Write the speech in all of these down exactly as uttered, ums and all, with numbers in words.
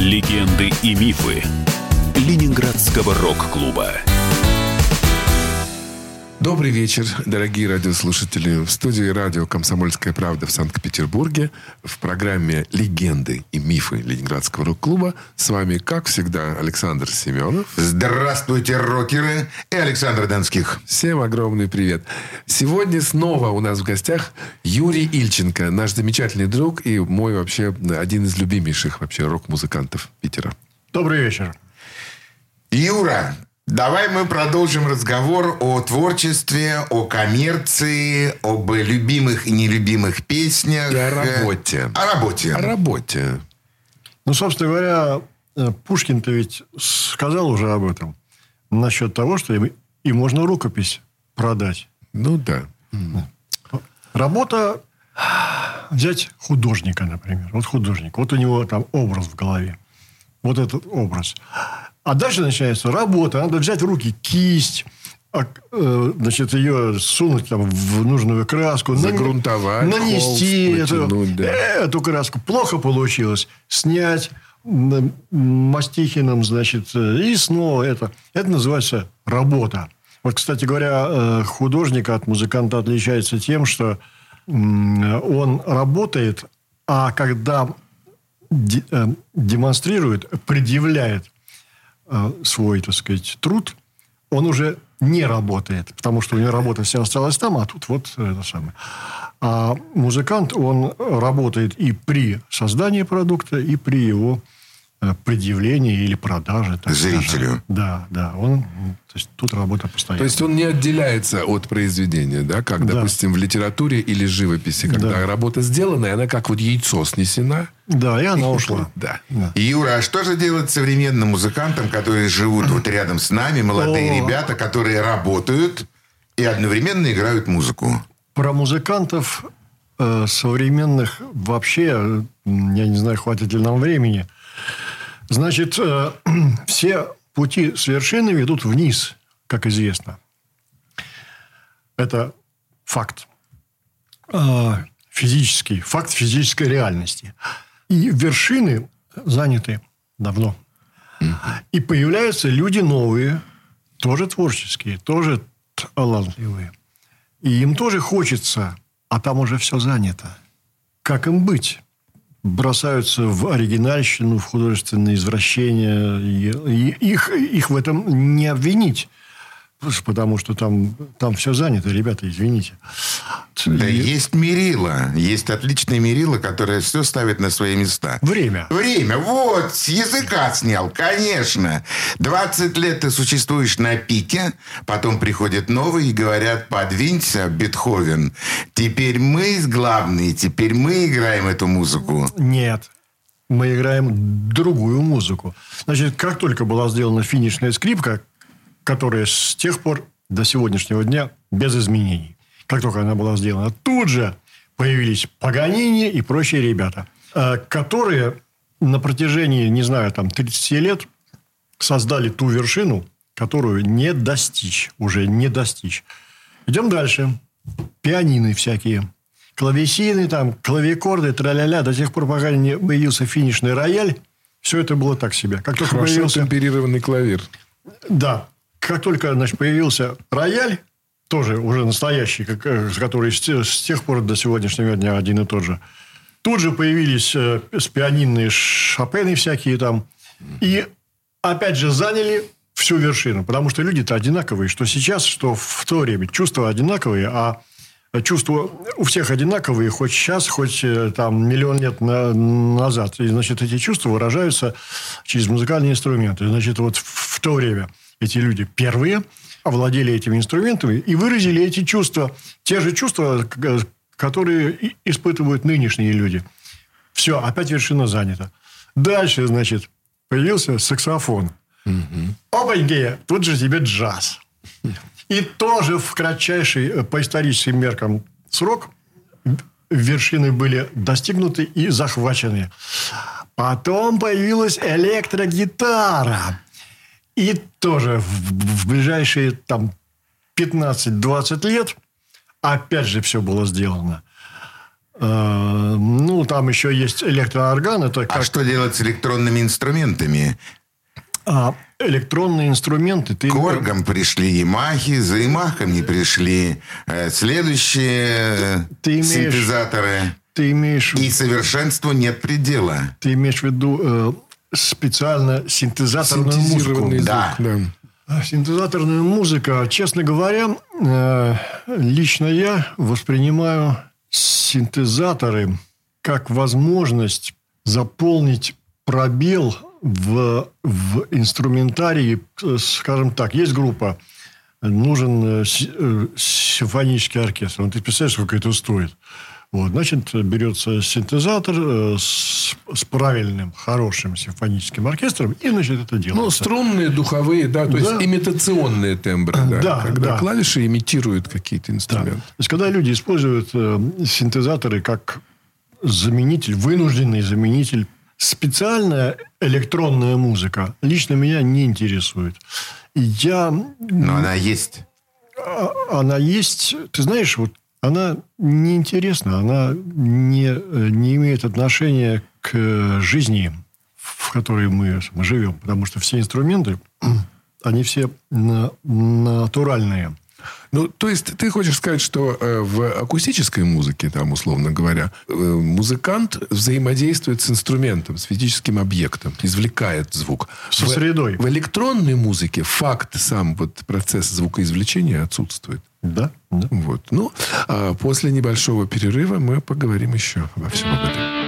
Легенды и мифы Ленинградского рок-клуба. Добрый вечер, дорогие радиослушатели. В студии радио «Комсомольская правда» в Санкт-Петербурге в программе «Легенды и мифы Ленинградского рок-клуба» с вами, как всегда, Александр Семенов. Здравствуйте, рокеры, и Александр Донских. Всем огромный привет. Сегодня снова у нас в гостях Юрий Ильченко, наш замечательный друг и мой вообще один из любимейших вообще рок-музыкантов Питера. Добрый вечер. Юра, давай мы продолжим разговор о творчестве, о коммерции, об любимых и нелюбимых песнях. И о работе. О работе. О работе. Ну, собственно говоря, Пушкин-то ведь сказал уже об этом. Насчет того, что и, и можно рукопись продать. Ну, да. Работа... Взять художника, например. Вот художник. Вот у него там образ в голове. Вот этот образ. А дальше начинается работа. Надо взять в руки кисть, значит, ее сунуть там в нужную краску, загрунтовать, нанести холст, эту, натянуть, да. эту краску. Плохо получилось. Снять мастихином, значит, и снова это. Это называется работа. Вот, кстати говоря, художник от музыканта отличается тем, что он работает, а когда демонстрирует, предъявляет свой, так сказать, труд, он уже не работает, потому что у него работа вся осталась там, а тут вот это самое. А музыкант, он работает и при создании продукта, и при его предъявлении или продаже. Так зрителю. Скажем. Да, да. Он, то есть, тут работа постоянно. То есть, он не отделяется от произведения, да? Как, да. допустим, в литературе или живописи, когда да. работа сделана, и она как вот яйцо снесена. Да, и она ушла. Да. Да. Юра, а что же делать современным музыкантам, которые живут вот рядом с нами, молодые О. ребята, которые работают и одновременно играют музыку? Про музыкантов э, современных вообще, я не знаю, хватит ли нам времени. Значит, э, все пути с вершины ведут вниз, как известно. Это факт. Э, физический. Факт физической реальности. И вершины заняты давно. И появляются люди новые, тоже творческие, тоже талантливые. И им тоже хочется, а там уже все занято. Как им быть? Бросаются в оригинальщину, в художественные извращения. И, и их, их в этом не обвинить. Потому что там, там все занято, ребята, извините. Да и... есть мерило. Есть отличное мерило, которое все ставит на свои места. Время. Время. Вот, с языка снял, конечно. двадцать лет ты существуешь на пике, потом приходят новые и говорят: подвинься, Бетховен. Теперь мы главные, теперь мы играем эту музыку. Нет. Мы играем другую музыку. Значит, как только была сделана финишная скрипка, которая с тех пор до сегодняшнего дня без изменений. Как только она была сделана, тут же появились Паганини и прочие ребята, которые на протяжении, не знаю, там, тридцать лет создали ту вершину, которую не достичь, уже не достичь. Идем дальше. Пианины всякие, клавесины, там, клавикорды, тра-ля-ля. До тех пор, пока не появился финишный рояль, все это было так себе. Как только Хорошо появился... темперированный клавир. Да. Как только, значит, появился рояль, тоже уже настоящий, который с тех пор до сегодняшнего дня один и тот же, тут же появились с пианинные Шопены всякие там. И опять же заняли всю вершину. Потому что люди-то одинаковые. Что сейчас, что в то время. Чувства одинаковые, а чувства у всех одинаковые. Хоть сейчас, хоть там миллион лет на, назад. И, значит, эти чувства выражаются через музыкальные инструменты. Значит, вот в то время... Эти люди первые овладели этими инструментами и выразили эти чувства. Те же чувства, которые испытывают нынешние люди. Все, опять вершина занята. Дальше, значит, появился саксофон. Угу. Опаньки, тут же тебе джаз. И тоже в кратчайший по историческим меркам срок вершины были достигнуты и захвачены. Потом появилась электрогитара. И тоже в, в ближайшие там, пятнадцать-двадцать лет опять же все было сделано. Э, ну, там еще есть электроорган. Это как... А что делать с электронными инструментами? А электронные инструменты... Ты... К оргам пришли Ямахи, за Ямахами пришли э, следующие ты имеешь... синтезаторы. Ты имеешь... И совершенству нет предела. Ты имеешь в виду э, специально синтезаторную музыку? Звук, да. да. Синтезаторная музыка, честно говоря, э, лично я воспринимаю синтезаторы как возможность заполнить пробел в, в инструментарии. Скажем так, есть группа, нужен симфонический оркестр. Вот ты представляешь, сколько это стоит? Вот, значит, берется синтезатор с, с правильным, хорошим симфоническим оркестром, и, значит, это делается. Ну, струнные, духовые, да, то да. есть имитационные тембры, да, да, когда да. клавиши имитируют какие-то инструменты. Да. То есть, когда люди используют э, синтезаторы как заменитель, вынужденный заменитель, специальная электронная музыка лично меня не интересует. И я... Но она есть. Она есть, ты знаешь, вот она неинтересна, она не, не имеет отношения к жизни, в которой мы, мы живем. Потому что все инструменты, они все на, натуральные. Ну, то есть, ты хочешь сказать, что э, в акустической музыке, там, условно говоря, э, музыкант взаимодействует с инструментом, с физическим объектом, извлекает звук. Со в, средой. В электронной музыке факт, сам вот процесс звукоизвлечения отсутствует. Да. да. Вот. Ну, а после небольшого перерыва мы поговорим еще обо всем об этом.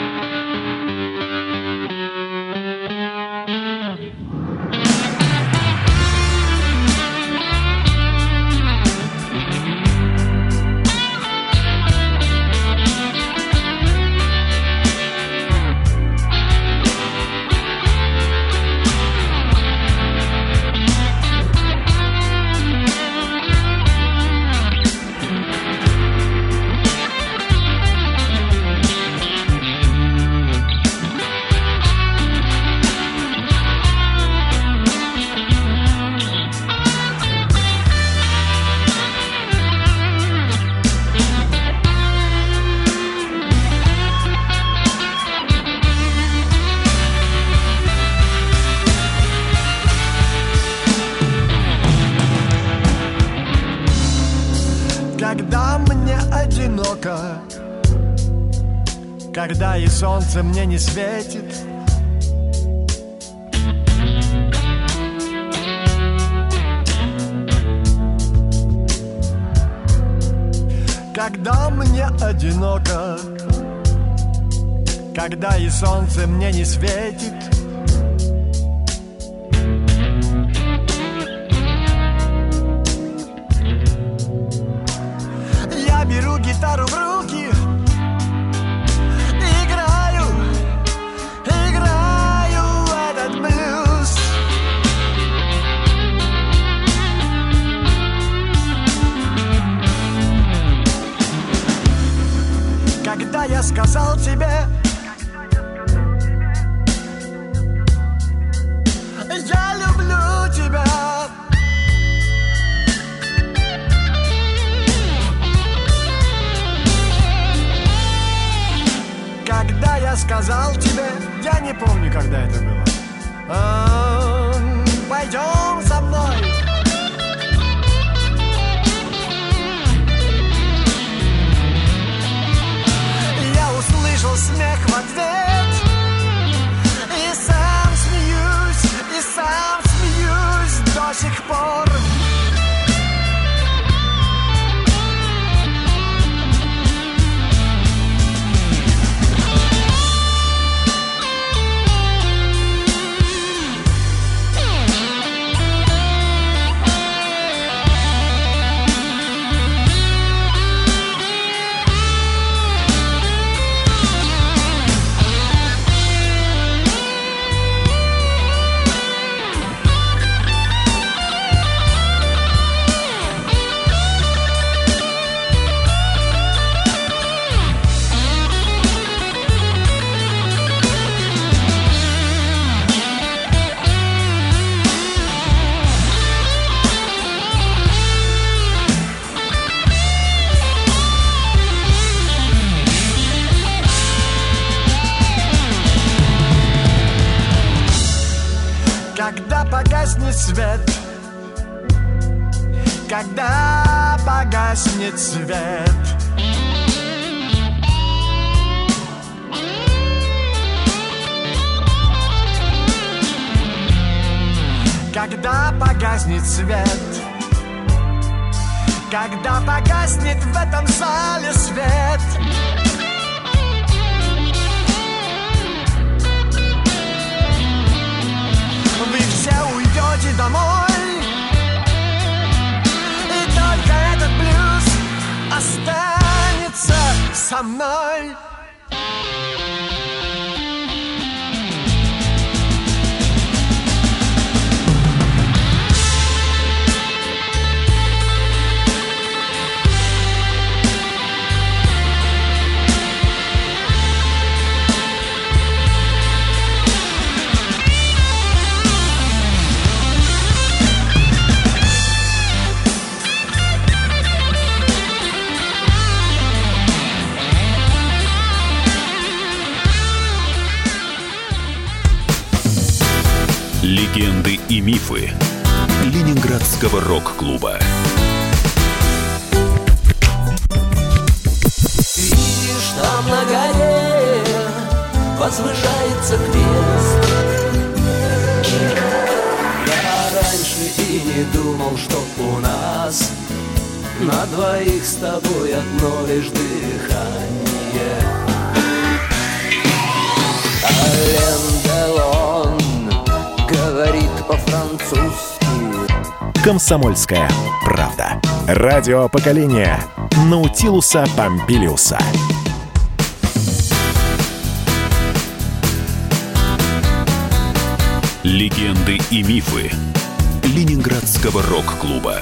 Когда мне одиноко, когда и солнце мне не светит, когда мне одиноко, когда и солнце мне не светит, я беру гитару в руки, играю, играю этот блюз. Когда я сказал тебе, я люблю тебя, когда я сказал тебе, я не помню, когда это было. А, пойдем со мной. Я услышал смех в ответ, и сам смеюсь, и сам смеюсь до сих пор. погаснет свет, когда погаснет свет. Когда погаснет свет, когда погаснет в этом зале свет, вы все уйдете домой, и только этот блюз останется со мной. Легенды и мифы Ленинградского рок-клуба. Видишь, там на горе возвышается крест. Я раньше и не думал, что у нас на двоих с тобой одно лишь дыхание. Ален Делон говорит по-французски. «Комсомольская правда». Радио поколения Наутилуса Помпилиуса. Легенды и мифы Ленинградского рок-клуба.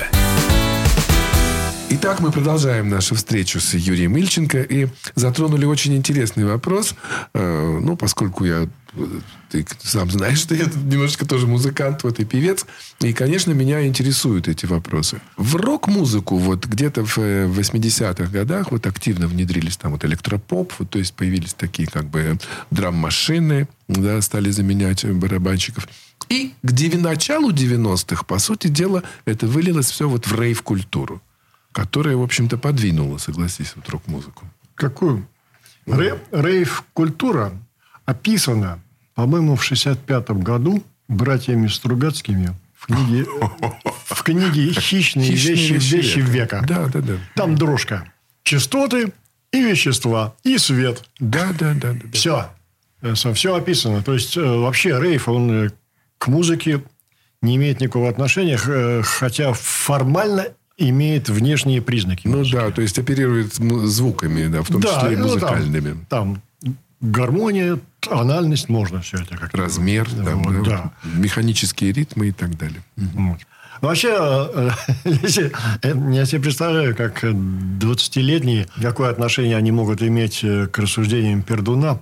Итак, мы продолжаем нашу встречу с Юрием Ильченко и затронули очень интересный вопрос. Э, ну, поскольку я, ты сам знаешь, что я немножечко тоже музыкант, вот и певец. И, конечно, меня интересуют эти вопросы. В рок-музыку вот где-то в восьмидесятых годах вот активно внедрились там вот электропоп, вот, то есть появились такие как бы драм-машины, да, стали заменять барабанщиков. И к девя- началу девяностых, по сути дела, это вылилось все вот в рейв-культуру, которая, в общем-то, подвинула, согласись, вот рок-музыку. Какую? Рей- рейв-культура описана, по-моему, в шестьдесят пятом году братьями Стругацкими в книге, в книге «Хищные, «Хищные вещи, вещи вещи века». века». Да, да, да. Там дрожка. Частоты и вещества, и свет. Да, да, да. да. Все. Все описано. То есть, вообще, рейв, он э, к музыке не имеет никакого отношения, э, хотя формально имеет внешние признаки. Ну музыки. да, то есть оперирует му- звуками, да, в том Да, числе и ну, музыкальными. Там, там гармония, тональность, можно все это как-то. Размер, там, Вот, да, да. механические ритмы и так далее. Вот. Ну, вообще, э, если, э, я себе представляю, как двадцатилетние, какое отношение они могут иметь э, к рассуждениям Пердуна.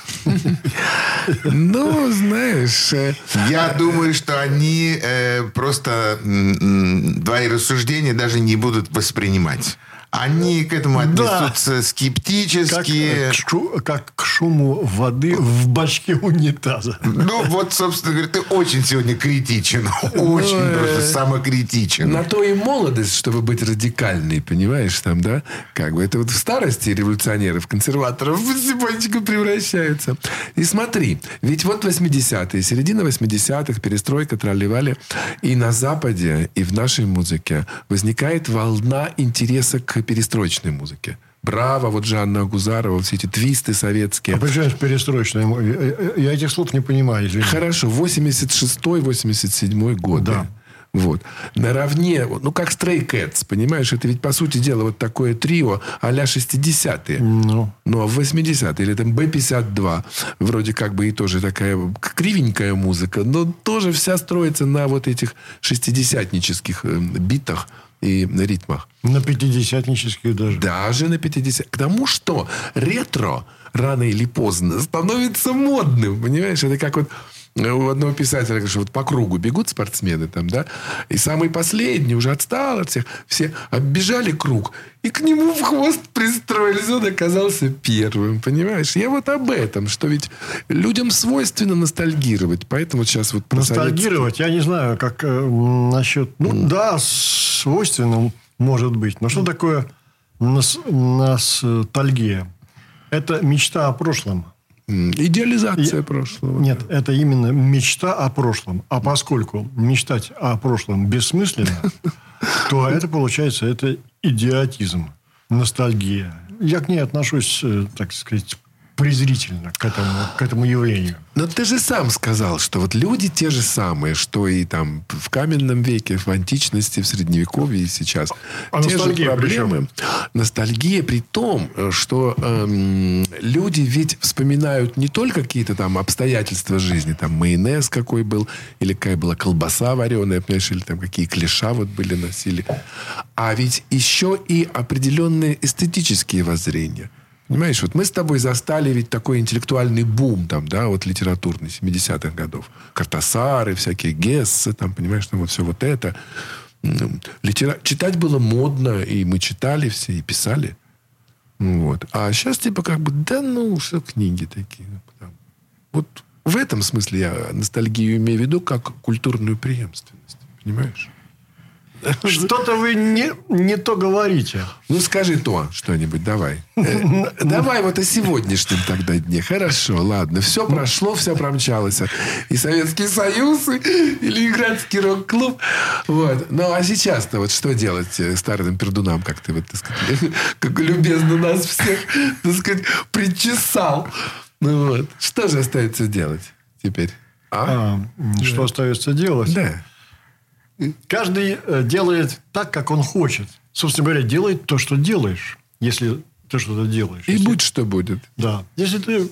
Ну, знаешь... э, Я думаю, что они э, просто м, м, твои рассуждения даже не будут воспринимать. Они к этому отнесутся Как, скептически. э, к шу- как к шуму воды в бачке унитаза. Ну, вот, собственно говоря, ты очень сегодня критичен. Очень э, просто самокритичен. На то и молодость, чтобы быть радикальной, понимаешь, там, да? Как бы это вот в старости революционеров, консерваторов потихонечку превращаются. И смотри, ведь вот восьмидесятые, середина восьмидесятых, перестройка, тролливали, и на Западе, и в нашей музыке возникает волна интереса к перестроечной музыке. Браво, вот Жанна Агузарова, все эти твисты советские. А почему перестроечная? Я, я этих слов не понимаю, извини. Хорошо, восемьдесят шестой восемьдесят седьмой годы. Да. Вот. Наравне, ну, как Stray Cats, понимаешь, это ведь, по сути дела, вот такое трио а-ля шестидесятые. Ну. Ну, а в восьмидесятые, или там бэ пятьдесят два, вроде как бы и тоже такая кривенькая музыка, но тоже вся строится на вот этих шестидесятнических э, битах и ритмах. На пятидесятнических даже. Даже на пятидесятых. К тому, что ретро рано или поздно становится модным. Понимаешь? Это как вот у одного писателя, говорит, что вот по кругу бегут спортсмены там, да, и самый последний уже отстал от всех. Все оббежали круг, и к нему в хвост пристроились. Он оказался первым, понимаешь? Я вот об этом, что ведь людям свойственно ностальгировать. Поэтому сейчас вот... Ностальгировать, я не знаю, как э, насчет... Ну, mm. да, свойственно может быть. Но что такое нос, ностальгия? Это мечта о прошлом. Идеализация и, прошлого. Нет, это именно мечта о прошлом. А поскольку мечтать о прошлом бессмысленно, то это, получается, это идиотизм, ностальгия. Я к ней отношусь, так сказать, презрительно к этому, к этому явлению. Но ты же сам сказал, что вот люди те же самые, что и там в каменном веке, в античности, в средневековье и сейчас. А те же проблемы. Причем? Ностальгия при том, что эм, люди ведь вспоминают не только какие-то там обстоятельства жизни, там майонез какой был, или какая была колбаса вареная, понимаешь, или там какие клиша вот были, носили. А ведь еще и определенные эстетические воззрения. Понимаешь, вот мы с тобой застали ведь такой интеллектуальный бум, там, да, вот литературный, семидесятых годов. Картасары, всякие Гессы, там, понимаешь, там вот все вот это. Литера... Читать было модно, и мы читали все, и писали. Вот. А сейчас, типа, как бы, да ну, что книги такие. Вот в этом смысле я ностальгию имею в виду как культурную преемственность. Понимаешь? Что-то вы не, не то говорите. Ну, скажи то что-нибудь, давай. Давай вот о сегодняшнем тогда дне. Хорошо, ладно. Все прошло, все промчалось. И Советский Союз, и Ленинградский рок-клуб. Вот. Ну, а сейчас-то вот что делать старым пердунам, как ты вот, так сказать, как любезно нас всех, так сказать, причесал. Ну, вот. Что же остается делать теперь? А? А, что остается делать? Да. Каждый делает так, как он хочет. Собственно говоря, делает то, что делаешь. Если ты что-то делаешь. И если... будь что будет. Да. Если ты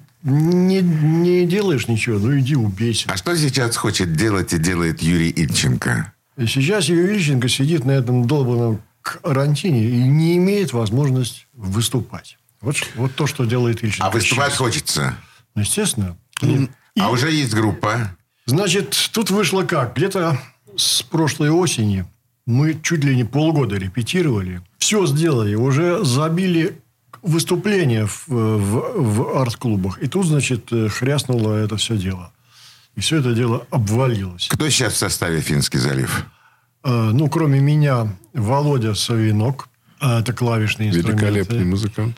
не, не делаешь ничего, ну иди убейся. А что сейчас хочет делать и делает Юрий Ильченко? И сейчас Юрий Ильченко сидит на этом долбанном карантине и не имеет возможности выступать. Вот, вот то, что делает Ильченко. А выступать сейчас. Хочется? Естественно. Mm. И... А уже есть группа? Значит, тут вышло как? Где-то с прошлой осени мы чуть ли не полгода репетировали. Все сделали. Уже забили выступления в, в, в арт-клубах. И тут, значит, хряснуло это все дело. И все это дело обвалилось. Кто сейчас в составе «Финский залив»? А, ну, кроме меня, Володя Савинок. А, это клавишный инструмент. Великолепный музыкант.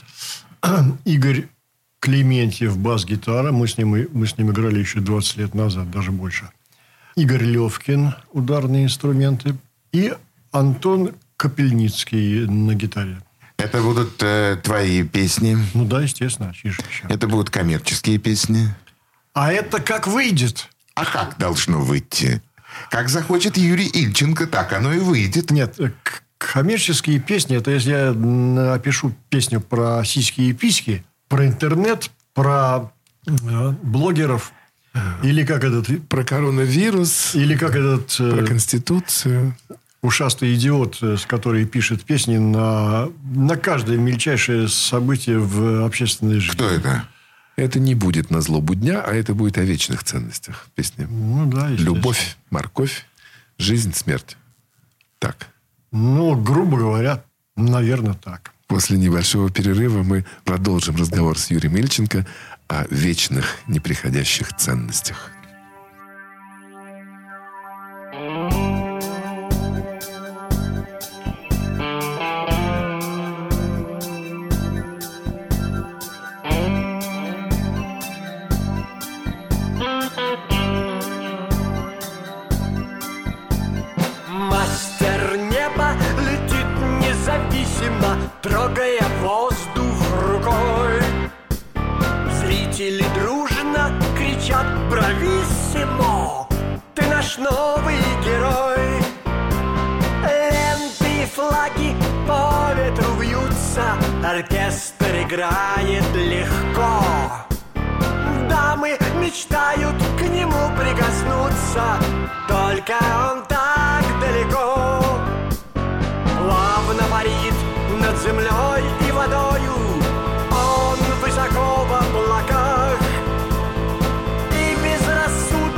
Игорь Клементьев, бас-гитара. Мы с ним, мы с ним играли еще двадцать лет назад, даже больше. Игорь Левкин, ударные инструменты. И Антон Капельницкий на гитаре. Это будут э, твои песни? Ну да, естественно. Еще. Это будут коммерческие песни? А это как выйдет? А как должно выйти? Как захочет Юрий Ильченко, так оно и выйдет. Нет, коммерческие песни, это если я напишу песню про сиськи и письки, про интернет, про э, блогеров, или как этот... Про коронавирус. Или как этот... Про Конституцию. Ушастый идиот, который пишет песни на, на каждое мельчайшее событие в общественной жизни. Кто это? Это не будет на злобу дня, а это будет о вечных ценностях песни. Ну, да, любовь, морковь, жизнь, смерть. Так. Ну, грубо говоря, наверное, так. После небольшого перерыва мы продолжим разговор с Юрием Ильченко о вечных неприходящих ценностях. Мастер неба летит независимо, трогая воздух рукой. Зрители дружно кричат «Брависсимо! Ты наш новый герой!» Ленты и флаги по ветру вьются, оркестр играет легко. Дамы мечтают к нему прикоснуться, только он так далеко. Плавно парит над землей и водою, он высоко в облаках. И безрассудно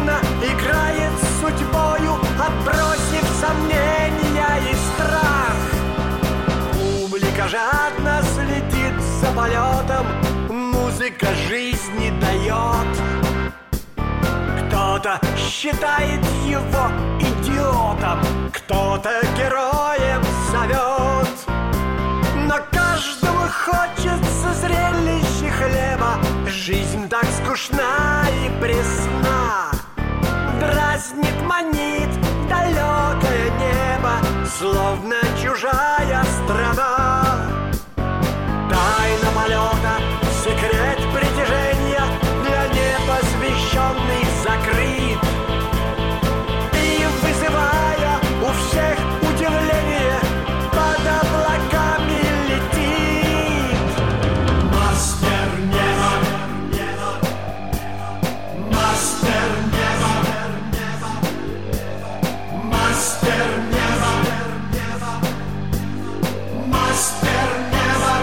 музыка жизни дает. Кто-то считает его идиотом, кто-то героем зовет. Но каждому хочется зрелища хлеба. Жизнь так скучна и пресна. Дразнит, манит далекое небо, словно чужая страна. Тайна полета, секрет притяжения для непосвященных закрыт. И вызывая у всех удивление, под облаками летит. Мастер неба, мастер неба, мастер неба, мастер неба.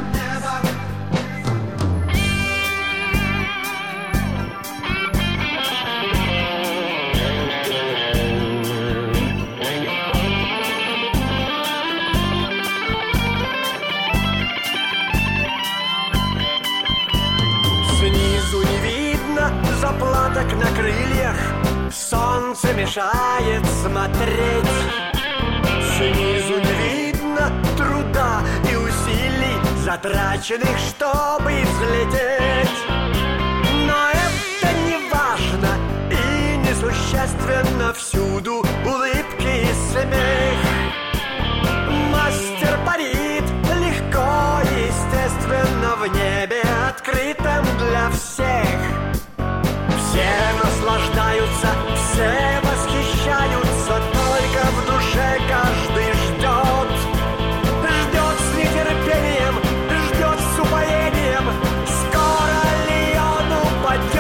Снизу не видно заплаток на крыльях, солнце мешает смотреть. Снизу не видно труда и усилий, затраченных, чтобы взлететь. Но это не важно и несущественно, всюду улыбки и смех. Мастер парит легко и естественно в небе, открытом для всех. Все наслаждаются, все восхищаются, только в душе каждый ждет. Ждет с нетерпением, ждет с упоением, скоро ли он упадет.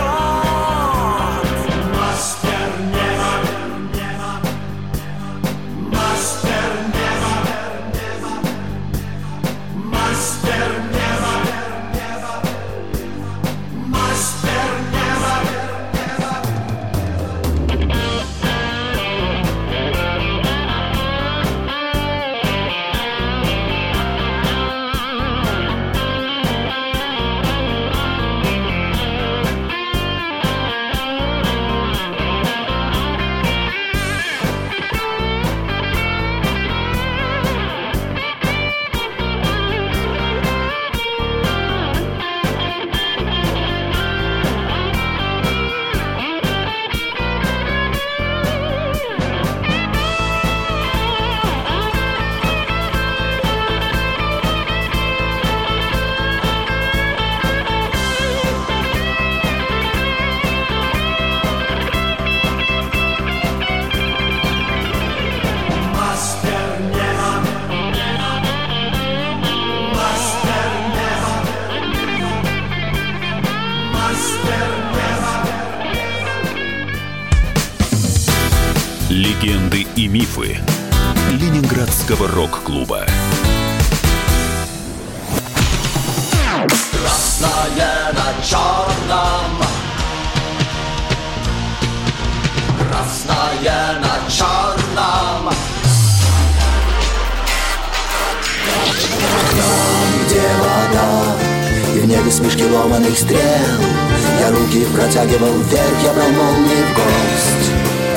Мастер неба, мастер неба, мастер неба, мастер неба. Легенды и мифы Ленинградского рок-клуба. Красное на черном, красное на черном. Там, где вода, и в небе смешки ломаных стрел, я руки протягивал вверх, я брал молнии в гость.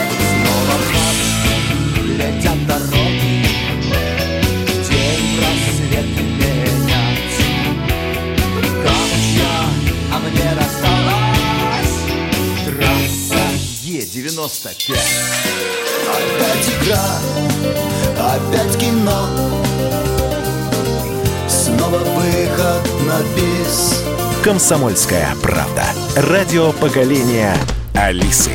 Летят дороги, день рассвет менять. Камча, а мне рассталась трасса Е девяносто пять. Опять игра, опять кино, снова выход на бис. «Комсомольская правда». Радио поколения Алисы.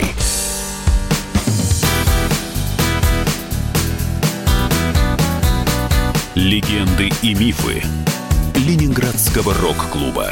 Легенды и мифы Ленинградского рок-клуба.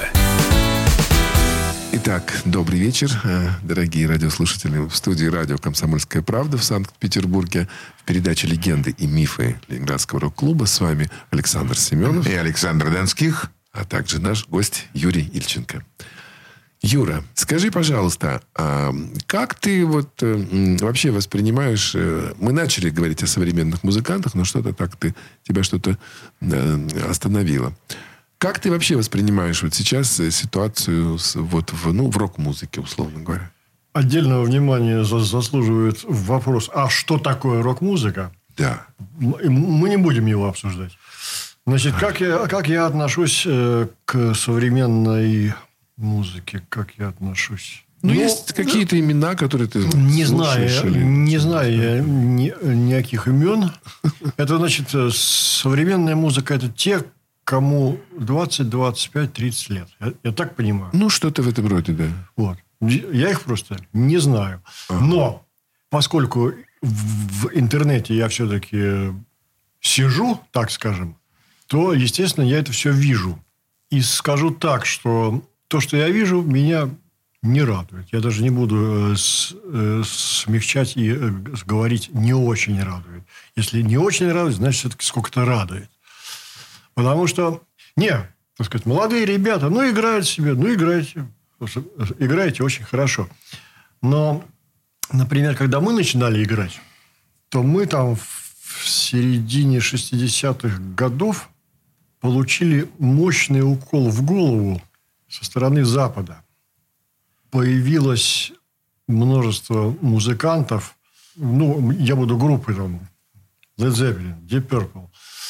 Итак, добрый вечер, дорогие радиослушатели. В студии радио «Комсомольская правда» в Санкт-Петербурге. В передаче «Легенды и мифы Ленинградского рок-клуба» с вами Александр Семенов и Александр Донских, а также наш гость Юрий Ильченко. Юра, скажи, пожалуйста, а как ты вот э, вообще воспринимаешь... Э, мы начали говорить о современных музыкантах, но что-то так ты, тебя что-то э, остановило. Как ты вообще воспринимаешь вот сейчас ситуацию с, вот в, ну, в рок-музыке, условно говоря? Отдельного внимания заслуживает вопрос, а что такое рок-музыка? Да. Мы не будем его обсуждать. Значит, как я, как я отношусь к современной музыке? Как я отношусь? Ну, ну есть какие-то имена, которые ты не слушаешь? Знаю, Или... Не знаю я ни, никаких имен. Это, значит, современная музыка – это те, кому двадцать, двадцать пять, тридцать лет. Я, я так понимаю. Ну, что-то в этом роде, да. Вот. Я их просто не знаю. Ага. Но поскольку в интернете я все-таки сижу, так скажем, то, естественно, я это все вижу. И скажу так, что то, что я вижу, меня не радует. Я даже не буду смягчать и говорить «не очень радует». Если не очень радует, значит, все-таки сколько-то радует. Потому что, не, так сказать, молодые ребята, ну, играют себе, ну, играйте. Играете очень хорошо. Но, например, когда мы начинали играть, то мы там в середине шестидесятых годов получили мощный укол в голову со стороны Запада. Появилось множество музыкантов. Ну, я буду группы там. Led Zeppelin, Deep Purple,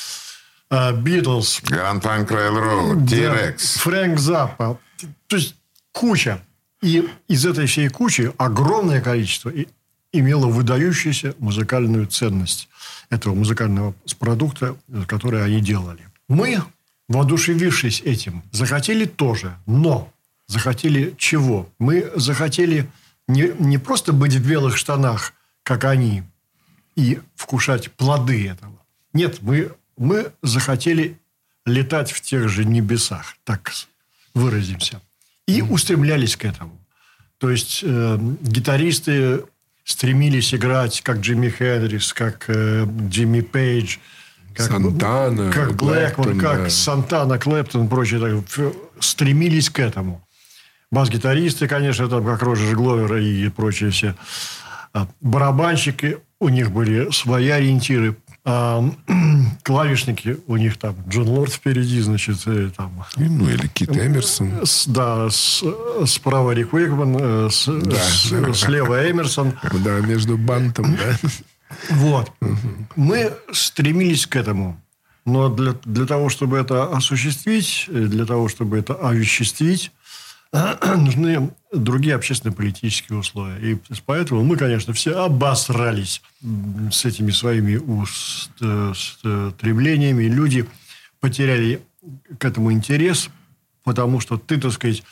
Beatles. Grand Funk Railroad, T-Rex. Фрэнк Заппа. То есть, куча. И из этой всей кучи огромное количество имело выдающуюся музыкальную ценность этого музыкального продукта, который они делали. Мы, воодушевившись этим, захотели тоже. Но захотели чего? Мы захотели не, не просто быть в белых штанах, как они, и вкушать плоды этого. Нет, мы, мы захотели летать в тех же небесах, так выразимся. И устремлялись к этому. То есть, э, гитаристы стремились играть, как Джимми Хендрикс, как э, Джимми Пейдж, как Сантана, как Блэкмор, как да. Сантана, Клэптон и прочие. Так, стремились к этому. Бас-гитаристы, конечно, там, как Роджер Гловер и прочие все. Барабанщики, у них были свои ориентиры. А клавишники у них там Джон Лорд впереди, значит, там. Ну, или Кит Эмерсон. С, да, с, справа Рик Уэйкман, с, да. с, слева Эмерсон. Да, между бантом, да. Вот. Мы стремились к этому. Но для, для того, чтобы это осуществить, для того, чтобы это овеществить, нужны другие общественно-политические условия. И поэтому мы, конечно, все обосрались с этими своими устремлениями. Люди потеряли к этому интерес, потому что ты, так сказать,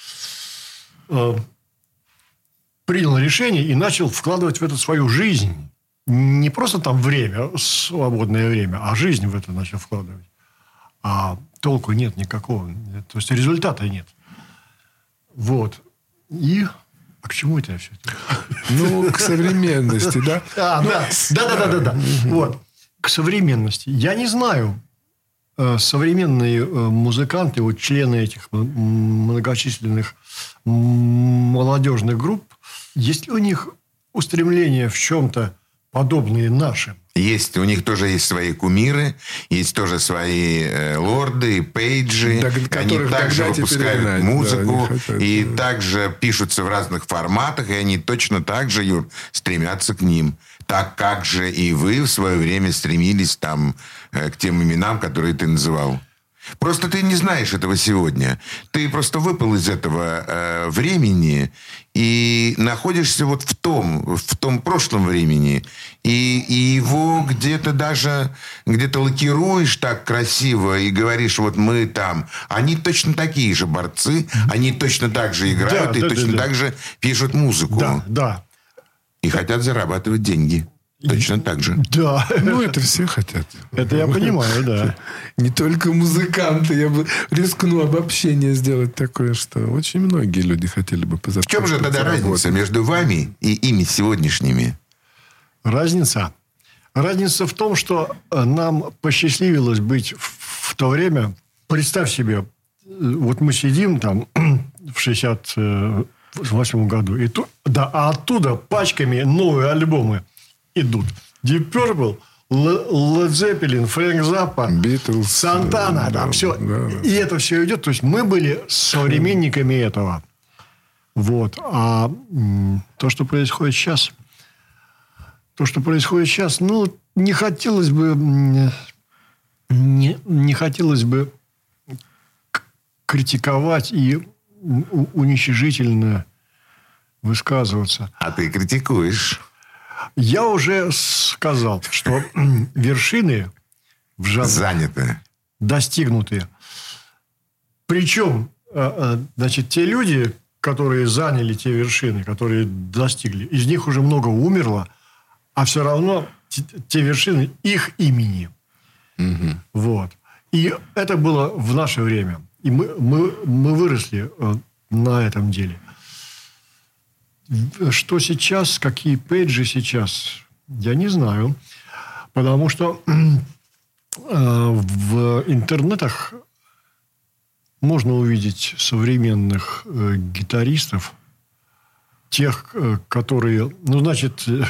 принял решение и начал вкладывать в это свою жизнь. Не просто там время, свободное время, а жизнь в это начал вкладывать. А толку нет никакого. То есть, результата нет. Вот. И... А к чему это я все это? Ну, к современности, да? А, да. Да-да-да. Вот. К современности. Я не знаю. Современные музыканты, вот члены этих многочисленных молодежных групп, есть ли у них устремление в чем-то подобные нашим? Есть, у них тоже есть свои кумиры, есть тоже свои э, лорды, пейджи. Да, они также выпускают перегнать, музыку да, хотят, и да. также пишутся в разных форматах, и они точно так же, Юр, стремятся к ним. Так как же и вы в свое время стремились там, э, к тем именам, которые ты называл. Просто ты не знаешь этого сегодня. Ты просто выпал из этого э, времени и находишься вот в том, в том прошлом времени. И, и его где-то даже где-то лакируешь так красиво и говоришь, вот мы там. Они точно такие же борцы, они точно так же играют, да, и да, точно да, так да. же пишут музыку. Да, да. И хотят зарабатывать деньги. Точно так же. Да. Ну, это все хотят. Это я понимаю, да. Не только музыканты. Я бы рискну обобщение сделать такое, что очень многие люди хотели бы позаботиться. В чем же тогда разница между вами и ими сегодняшними? Разница? Разница в том, что нам посчастливилось быть в то время... Представь себе, вот мы сидим там в шестьдесят восьмом году, и ту, да, а оттуда пачками новые альбомы идут. Deep Purple, Led Zeppelin, Фрэнк Заппа, Beatles, Сантана, да, там все. да, да. И это все идет. То есть мы были современниками этого. Вот. А м, то, что происходит сейчас, то, что происходит сейчас, ну, не хотелось бы, м, не, не хотелось бы к- критиковать и у- уничижительно высказываться. А ты критикуешь. Я уже сказал, что м, вершины в жанре Занято. достигнуты. Причем, э, э, значит, те люди, которые заняли те вершины, которые достигли, из них уже много умерло, а все равно те, те вершины их имени. Вот. И это было в наше время. И мы, мы, мы выросли э, на этом деле. Что сейчас, какие пейджи сейчас, я не знаю. Потому что э, в интернетах можно увидеть современных э, гитаристов, тех, э, которые... Ну, значит, э,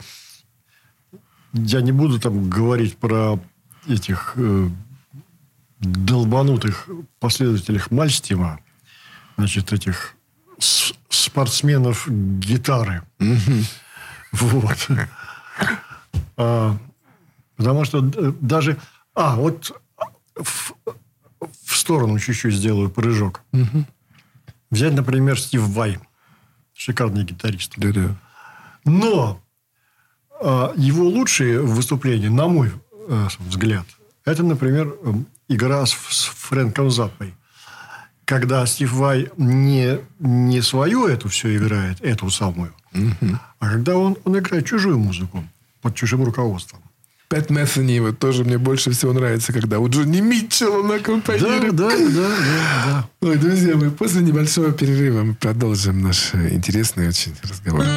я не буду там говорить про этих э, долбанутых последователей Мальстима, значит, этих с- спортсменов гитары. Вот. А, потому что э, даже... А, вот в, в сторону чуть-чуть сделаю прыжок. Взять, например, Стив Vai. Шикарный гитарист. Да-да. Но а, его лучшие выступления, на мой э, взгляд, это, например, э, игра с, с Фрэнком Заппой. Когда Стив Vai не, не свою эту все играет, эту самую, а когда он, он играет чужую музыку под чужим руководством. Пэт Мэттани, вот тоже мне больше всего нравится, когда у Джонни Митчелла на Да, аккомпанирует. да, да, да, да. Ой, друзья мои, после небольшого перерыва мы продолжим наш э, интересный очень разговор.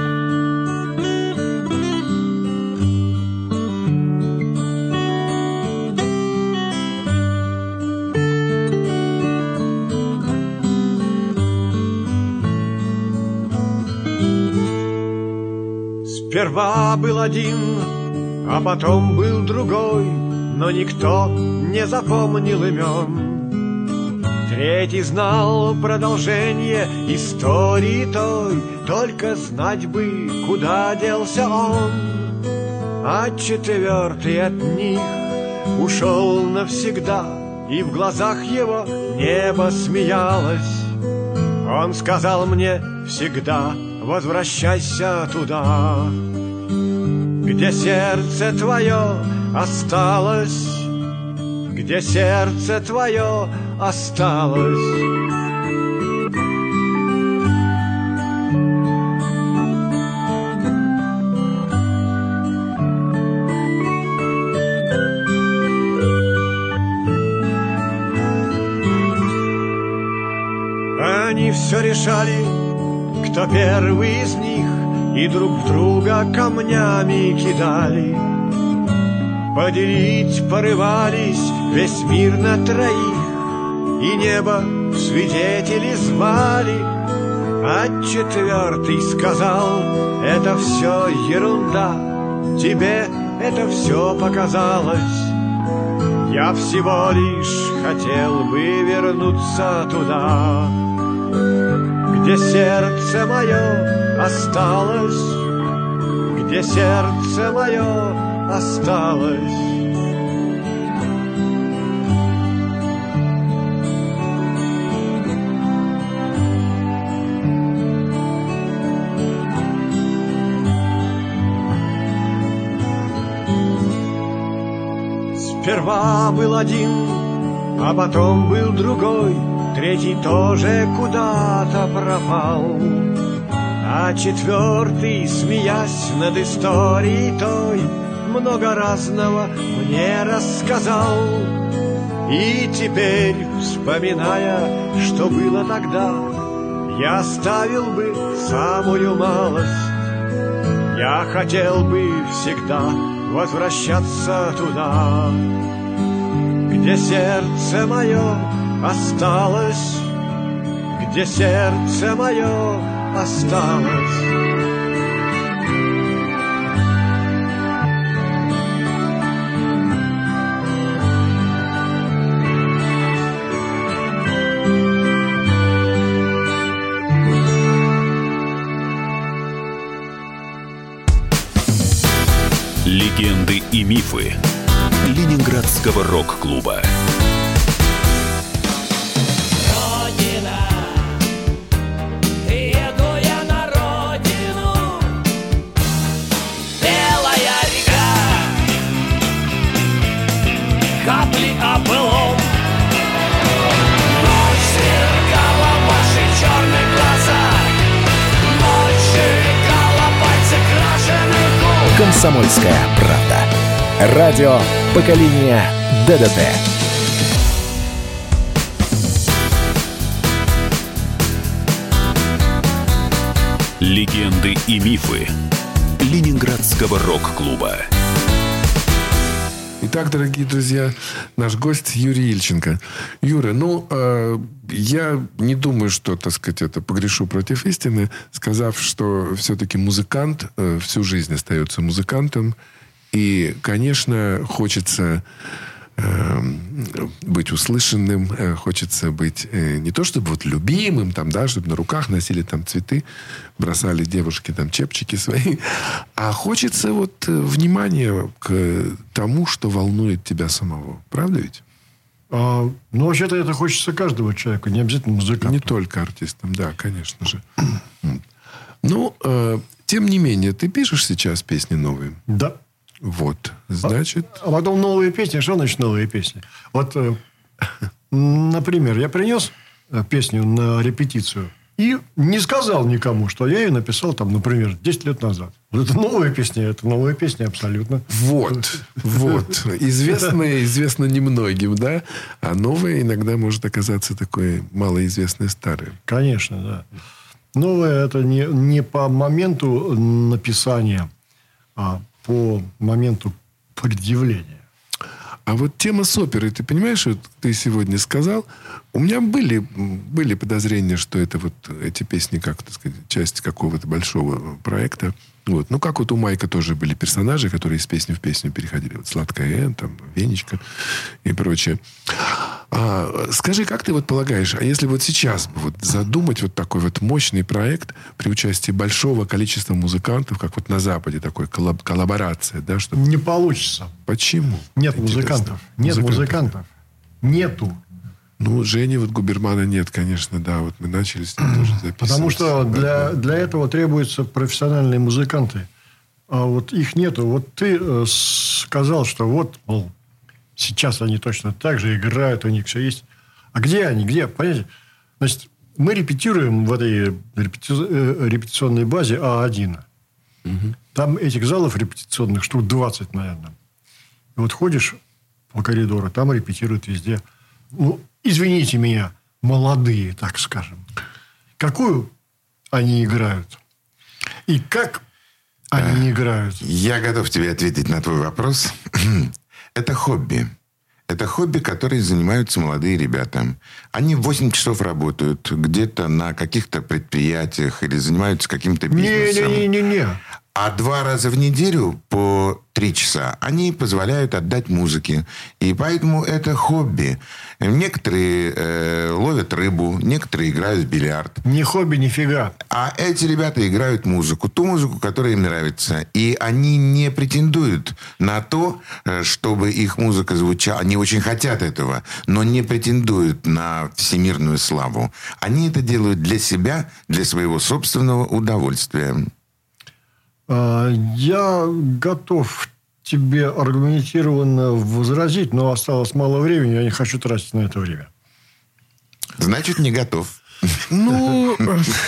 Сперва был один, а потом был другой, но никто не запомнил имен. Третий знал продолжение истории той, только знать бы, куда делся он. А четвертый от них ушел навсегда, и в глазах его небо смеялось. Он сказал мне всегда: возвращайся туда, где сердце твое осталось, где сердце твое осталось. Они все решали, кто первый из них, и друг в друга камнями кидали. Поделить порывались весь мир на троих, и небо в свидетели звали. А четвертый сказал: это все ерунда, тебе это все показалось. Я всего лишь хотел бы вернуться туда, где сердце мое осталось, где сердце мое осталось. Сперва был один, а потом был другой, третий тоже куда-то пропал. А четвертый, смеясь над историей той, много разного мне рассказал. И теперь, вспоминая, что было тогда, я оставил бы самую малость. Я хотел бы всегда возвращаться туда, где сердце мое осталось, где сердце мое осталось. Легенды и мифы Ленинградского рок-клуба. «Комсомольская правда». Радио поколения ДДТ. Легенды и мифы Ленинградского рок-клуба. Итак, дорогие друзья, наш гость Юрий Ильченко. Юра, ну, э, я не думаю, что, так сказать, это погрешу против истины, сказав, что все-таки музыкант э, всю жизнь остается музыкантом. И, конечно, хочется э, быть услышанным, э, хочется быть э, не то чтобы вот любимым, там, да, чтобы на руках носили там цветы, бросали девушки там чепчики свои, а хочется вот э, внимания к тому, что волнует тебя самого. Правда ведь? А, ну, вообще-то это хочется каждому человеку, не обязательно музыканту. Не только артистам, да, конечно же. Ну, э, тем не менее, ты пишешь сейчас песни новые? Да. Вот, значит... А, а потом новые песни. Что значит новые песни? Вот, э, например, я принес песню на репетицию и не сказал никому, что я ее написал, там, например, десять лет назад. Вот это новая песня, это новая песня абсолютно. Вот, вот. Известное известно немногим, да? А новое иногда может оказаться такое малоизвестное старое. Конечно, да. Новое это не, не по моменту написания, а по моменту предъявления. А вот тема с оперой, ты понимаешь, вот ты сегодня сказал, у меня были, были подозрения, что это вот эти песни, как так сказать, часть какого-то большого проекта. Вот. Ну, как вот у Майка тоже были персонажи, которые из песни в песню переходили. Вот «Сладкая Эн», там, «Венечка» и прочее. А, скажи, как ты вот полагаешь, а если вот сейчас вот задумать вот такой вот мощный проект при участии большого количества музыкантов, как вот на Западе такой коллаб- коллаборация, да? Чтобы... Не получится. Почему? Нет Интересно. музыкантов. Нет музыкантов. музыкантов. Нету. Ну, Жени вот Губермана нет, конечно, да. Вот мы начали с ним тоже записывать. Потому что для, для этого требуются профессиональные музыканты. А вот их нету. Вот ты э, сказал, что вот, мол, сейчас они точно так же играют, у них все есть. А где они? Где? Понимаете? Значит, мы репетируем в этой репети... репетиционной базе А один. Угу. Там этих залов репетиционных штук двадцать, наверное. И вот ходишь по коридору, там репетируют везде. Ну, извините меня, молодые, так скажем. Какую они играют? И как они играют? Я готов тебе ответить на твой вопрос. Это хобби. Это хобби, которым занимаются молодые ребята. Они восемь часов работают где-то на каких-то предприятиях или занимаются каким-то бизнесом. Не-не-не-не. А два раза в неделю по три часа они позволяют отдать музыке. И поэтому это хобби. Некоторые э, ловят рыбу, некоторые играют в бильярд. Ни хобби, ни фига. А эти ребята играют музыку. Ту музыку, которая им нравится. И они не претендуют на то, чтобы их музыка звучала. Они очень хотят этого, но не претендуют на всемирную славу. Они это делают для себя, для своего собственного удовольствия. Я готов тебе аргументированно возразить, но осталось мало времени, я не хочу тратить на это время. Значит, не готов. Ну,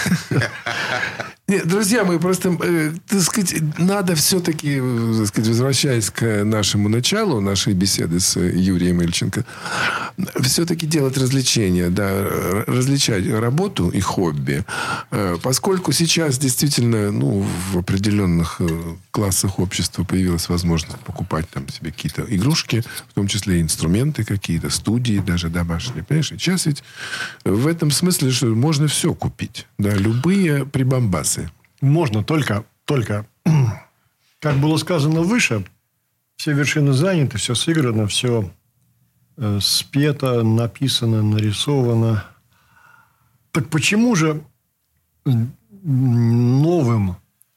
нет, друзья мои, просто, э, так сказать, надо все-таки, так сказать, возвращаясь к нашему началу нашей беседы с Юрием Ильченко, все-таки делать развлечения, да, различать работу и хобби, э, поскольку сейчас действительно, ну, в определенных классах общества появилась возможность покупать там себе какие-то игрушки, в том числе инструменты какие-то, студии даже домашние, понимаешь? И сейчас ведь в этом смысле, что можно все купить, да, любые прибамбасы. Можно, только, только, как было сказано выше, все вершины заняты, все сыграно, все э, спето, написано, нарисовано. Так почему же новым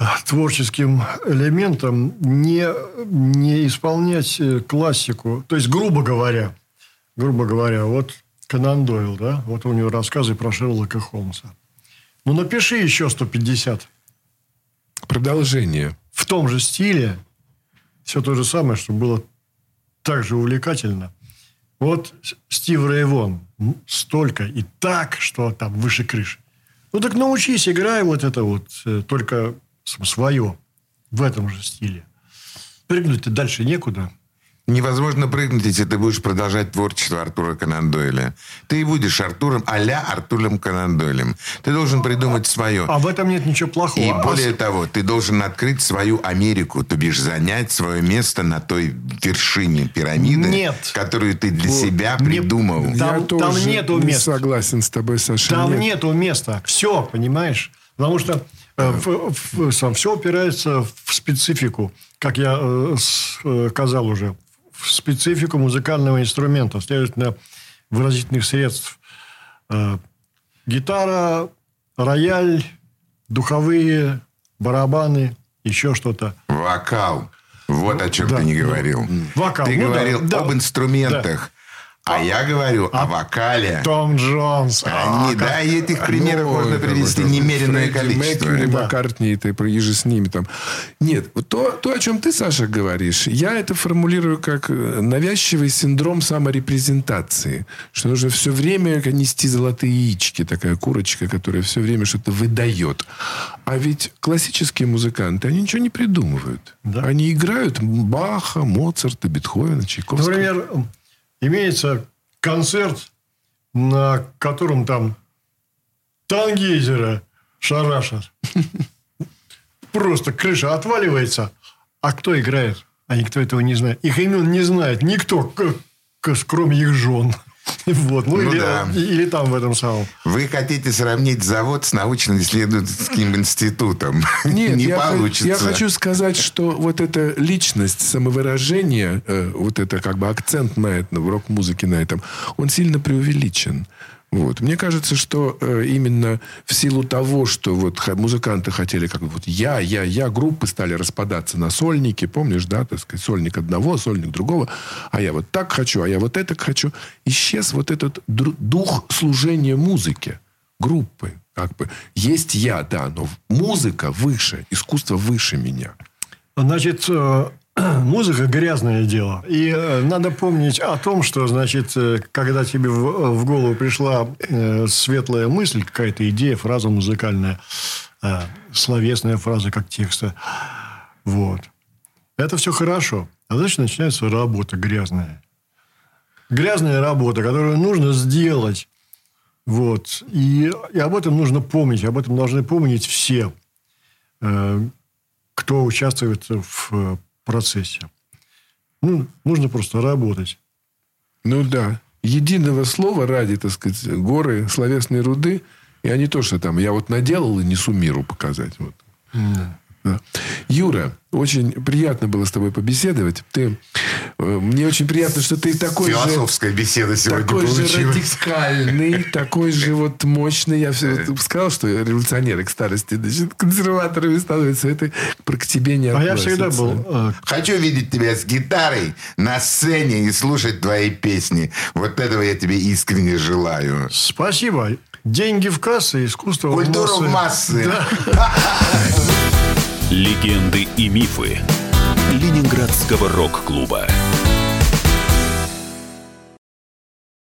творческим элементом не, не исполнять классику. То есть, грубо говоря, грубо говоря, вот Конан Дойл, да, вот у него рассказы про Шерлока Холмса. Ну, напиши еще сто пятьдесят. Продолжение. В том же стиле. Все то же самое, что было так же увлекательно. Вот Стив Рэй Вон. Столько и так, что там выше крыши. Ну, так научись, играй вот это вот. Только свое. В этом же стиле. Прыгнуть-то дальше некуда. Невозможно прыгнуть, если ты будешь продолжать творчество Артура Конан Дойля. Ты и будешь Артуром, а-ля Артуром Конан Дойлем. Ты должен придумать свое. А в этом нет ничего плохого. И а более с... того, ты должен открыть свою Америку. То бишь занять свое место на той вершине пирамиды, нет. которую ты для Вот. себя Не... придумал. Там, Я там тоже нету не места. согласен с тобой, Саша. Там нет. нету места. Все, понимаешь? Потому что э, в, в, сам, все опирается в специфику. Как я э, сказал уже. В специфику музыкального инструмента. Следовательно, выразительных средств. Э, гитара, рояль, духовые, барабаны, еще что-то. Вокал. Вот о чем Да. ты не говорил. Вокал. Ты Ну, говорил да, об да. инструментах. А, я говорю о вокале. Том Джонс. Они, да, и этих примеров Ну, можно это привести вот, немеренное Фредди количество. Меркьюри, Да. Маккартни, ты проезжи с ними там. Нет, вот то, то, о чем ты, Саша, говоришь, я это формулирую как навязчивый синдром саморепрезентации. Что нужно все время нести золотые яички. Такая курочка, которая все время что-то выдает. А ведь классические музыканты, они ничего не придумывают. Да. Они играют Баха, Моцарта, Бетховена, Чайковского. Например, имеется концерт, на котором там Тангейзера шарашат. Просто крыша отваливается. А кто играет? А никто этого не знает. Их имен не знает никто, к- к- кроме их жен. Вот. Ну, Ну или, да. или там в этом самом. Вы хотите сравнить завод с научно-исследовательским институтом. Нет, не я, х- получится. я хочу сказать, что вот эта личность, самовыражение, э, вот это как бы акцент на этом, в рок-музыке на этом, он сильно преувеличен. Вот. Мне кажется, что э, именно в силу того, что вот х- музыканты хотели как бы вот я, я, я, группы стали распадаться на сольники, помнишь, да, так сказать, сольник одного, сольник другого, а я вот так хочу, а я вот это хочу. Исчез вот этот дру- дух служения музыке, группы. Как бы. Есть я, да, но музыка выше, искусство выше меня. Значит, э, музыка грязное дело. И э, надо помнить о том, что, значит, э, когда тебе в, в голову пришла э, светлая мысль, какая-то идея, фраза музыкальная, э, словесная фраза как текста, вот. Это все хорошо. А дальше начинается работа грязная. Грязная работа, которую нужно сделать. Вот. И, и об этом нужно помнить. Об этом должны помнить все, э, кто участвует в процессе. Ну, нужно просто работать. Ну да. Единого слова ради, так сказать, горы словесной руды. И они то, что там я вот наделал и несу миру показать. Вот. Да. Да. Юра, очень приятно было с тобой побеседовать. Ты, э, мне очень приятно, что ты такой же... Философская беседа сегодня Такой же получилась. радикальный, такой же вот мощный. Я все сказал, что революционеры к старости, значит, консерваторами становятся. Это к тебе не А я относится. всегда был... э, Хочу видеть тебя с гитарой на сцене и слушать твои песни. Вот этого я тебе искренне желаю. Спасибо. Деньги в кассе, искусство в Культуру в массы. Легенды и мифы Ленинградского рок-клуба.